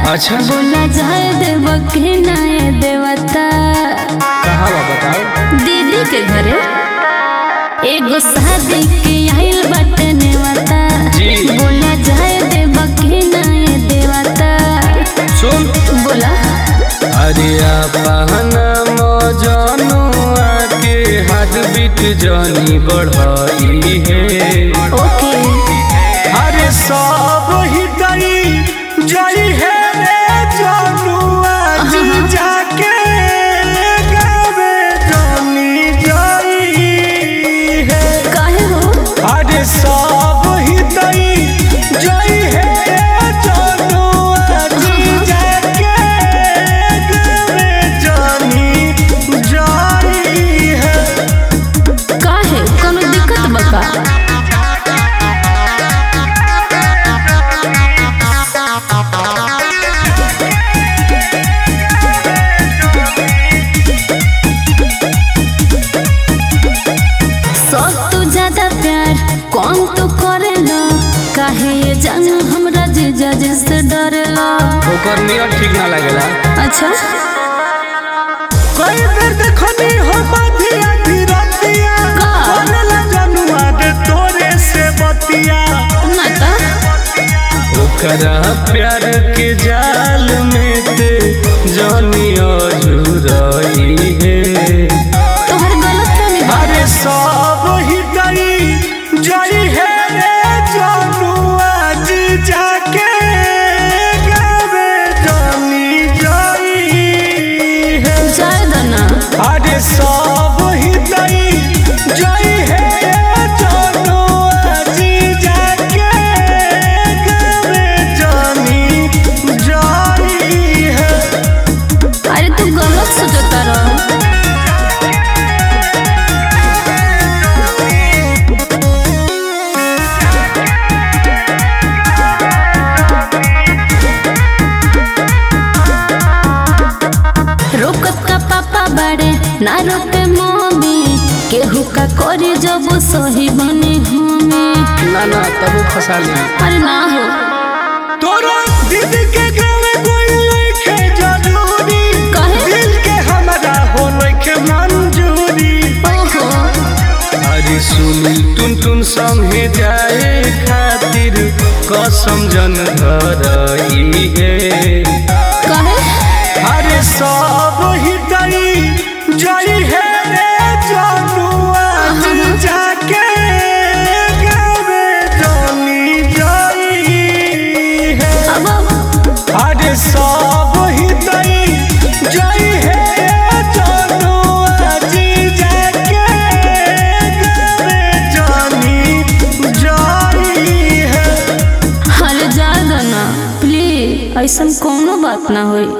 अच्छा बोला जाए देव के नाय देवता कहाँ बा बताओ। दीदी के घरे एगो शादी के आइल बाटे नेवता जी। बोला जाए देव के नाय देवता सुन बोला अरे आपना मौजनुआ के हाथ बीट जानी बढ़ाई है। ओके अरे सब ही गई जई है रे जनुआ जी जाके गावे जानी जाई है। काहे हो अरे सब ही गई जई है रे जनुआ जी जाके गावे जानी जाई है। काहे कोनो दिक्कत बका कौन तो करेला काहे ये जानू हमरा जीजा से डरेला ओकर नियत ठीक ना लागेला। अच्छा कोई बेर देखनी हो माधिया धीरतिया का? बोलेला जनुआ दे तोरे से बतिया माता ओकरा प्यार के जाल में ते जानी अझुराई है। तोहर गलत फहमी बा अरे सब ही गई जई है रे जनुआ जी जाके गावे जानी जाई है। जाए दना अरे सब ही गई जई है रे जनुआ जी जाके गावे जानी जाई है। अरे तू गलत सोचता रहो रोकत का पापा बड़े ना रोके मम्मी केहू का करी जब सही बने हमें ना ना तब फंसा ली। अरे ना हो तोरा दीदी के गावे कोई लइके जरूरी काहे? दिल के हमरा हो लइके मंजूरी। ओहो अरे सुनी टुन टुन संगे जाए खातिर कसम जन धरई है। काहे अरे सब ही गई जई है रे जनुआ जी जाके गावे जानी जाई है। अब अरे सब ही गई जई है रे जनुआ जी जाके गावे जानी जाई है। अरे जा दना प्लीज ऐसा कोनो बात ना होई।